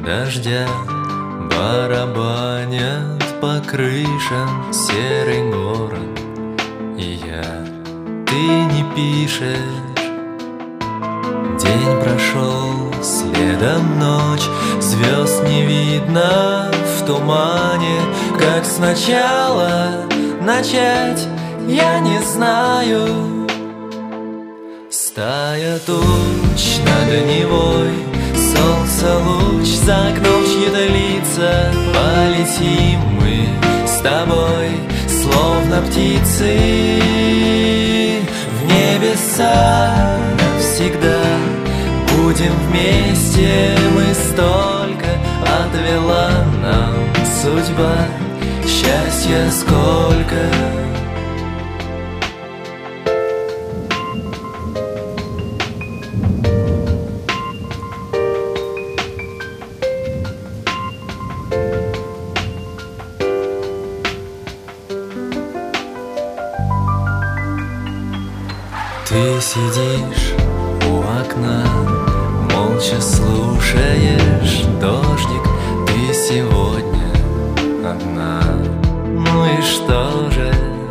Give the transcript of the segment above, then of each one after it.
дождя барабанят по крышам серый город. И ты не пишешь. День прошел, следом ночь, звезд не видно в тумане. Как сначала начать, я не знаю. Стая туч над Невой, солнце луч за окном чьи-то лица. Полетим мы с тобой, словно птицы, в небеса навсегда. Будем вместе, мы столько отвела нам судьба. Счастья сколько. Ты сидишь у окна, молча слушаешь дождик. Ты сегодня одна, ну и что же?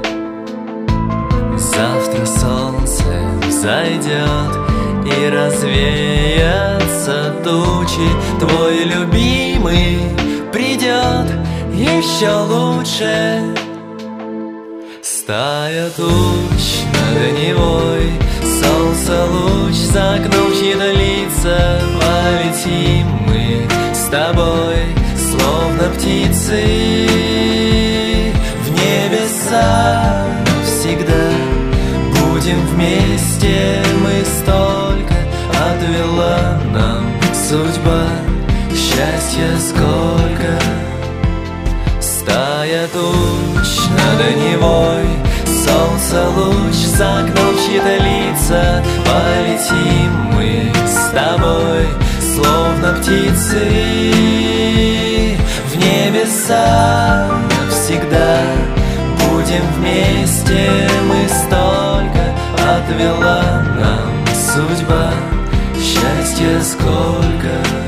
Завтра солнце взойдет и развеятся тучи. Твой любимый придет еще лучше. Стая туч над Невой, солнце луч за окном чьи-то лица. Полетим мы с тобой, словно птицы, в небеса навсегда. Будем вместе, мы столько отвела нам судьба. Счастья сколько. Стая туч над Невой, солнце луч за окном чьи-то лица. Полетим мы с тобой, словно птицы, в небеса навсегда. Будем вместе, мы столько отвела нам судьба. Счастья сколько.